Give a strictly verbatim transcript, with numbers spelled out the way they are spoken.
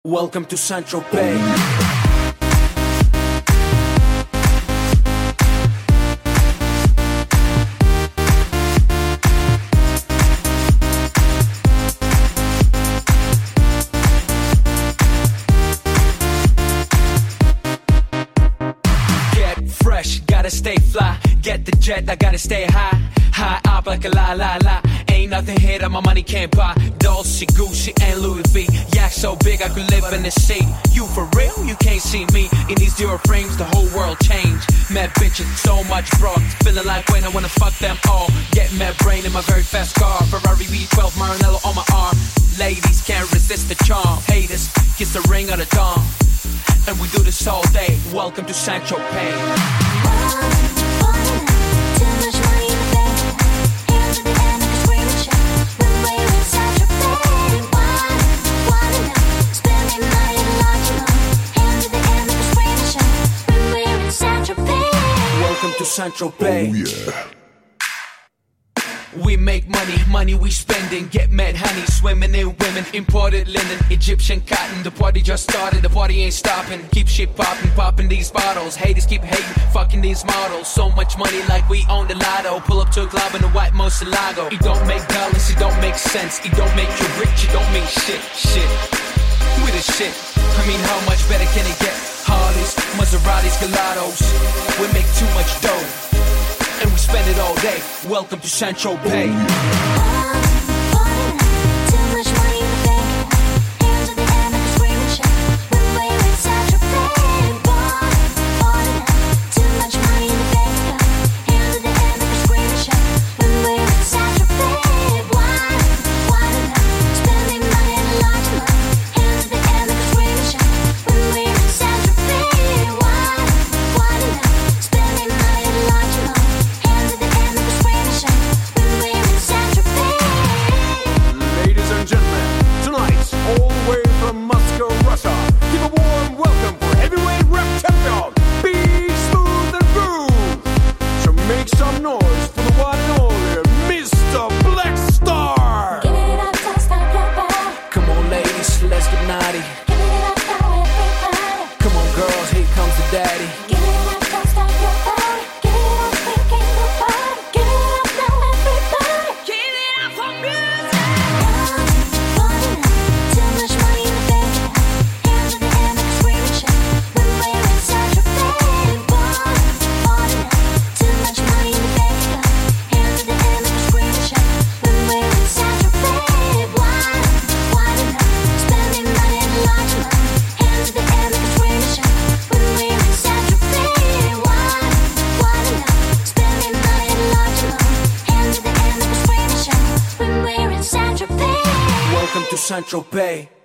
Welcome to Central Bay. Get fresh, gotta stay fly. Get the jet, I gotta stay high. High up like a la la la. Ain't nothing here that my money can't buy. Dolce, Gucci, and Louis V. Yak so big I could live in the sea. You for real? You can't see me. In these zero frames, the whole world changed. Mad bitches, so much broad. Feeling like when I wanna fuck them all. Get mad brain in my very fast car. Ferrari V twelve, Maranello on my arm. Ladies can't resist the charm. Haters, kiss the ring of the dawn. And we do this all day. Welcome to Central Bay. Welcome to Central Bay. Oh yeah. We make money, money we spending. Get mad honey, swimming in women. Imported linen, Egyptian cotton. The party just started, the party ain't stopping. Keep shit popping, popping these bottles. Haters keep hating, fucking these models. So much money like we own the lotto. Pull up to a club in a white Murcielago. It don't make dollars, it don't make sense. It don't make you rich, it don't mean shit, shit. We the shit, I mean how much better can it get? Harleys, Maseratis, Gelatos. We make too much dough, and we spend it all day. Welcome to Central Bay. Welcome to Central Bay.